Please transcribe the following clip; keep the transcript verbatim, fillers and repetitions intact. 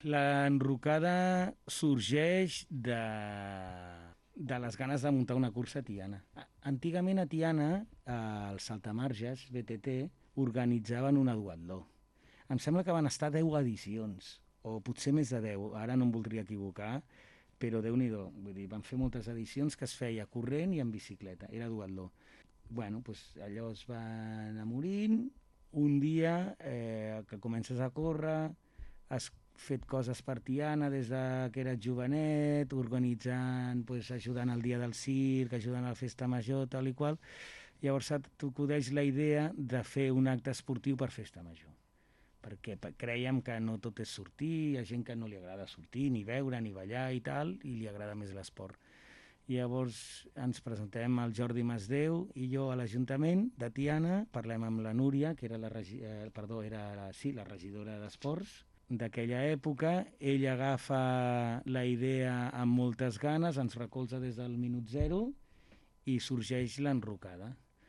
L'enrocada sorgeix de, de les ganes de muntar una cursa a Tiana. A- Antigament a Tiana, eh, els saltamarges, B T T, organitzaven una duatló. Em sembla que van estar deu edicions, o potser més de deu, ara no em voldria equivocar, però Déu-n'hi-do, vull dir, van fer moltes edicions que es feia corrent i en bicicleta, era duatló. Bueno, pues allò es va anar morint, un dia eh, que comences a córrer, has fet coses per Tiana des de que eres jovenet, organitzant, pues, ajudant al dia del circ, ajudant a la festa major, tal i qual. Llavors t'acudeix la idea de fer un acte esportiu per festa major. Perquè creiem que no tot és sortir, hi ha gent que no li agrada sortir, ni veure, ni ballar i tal, i li agrada més l'esport. Llavors ens presentem el Jordi Masdeu i jo a l'Ajuntament de Tiana, parlem amb la Núria, que era la, regi eh, perdó, era la, sí, la regidora d'Esports d'aquella època. Ella agafa la idea amb moltes ganes, ens recolza des del minut zero i sorgeix l'enrocada.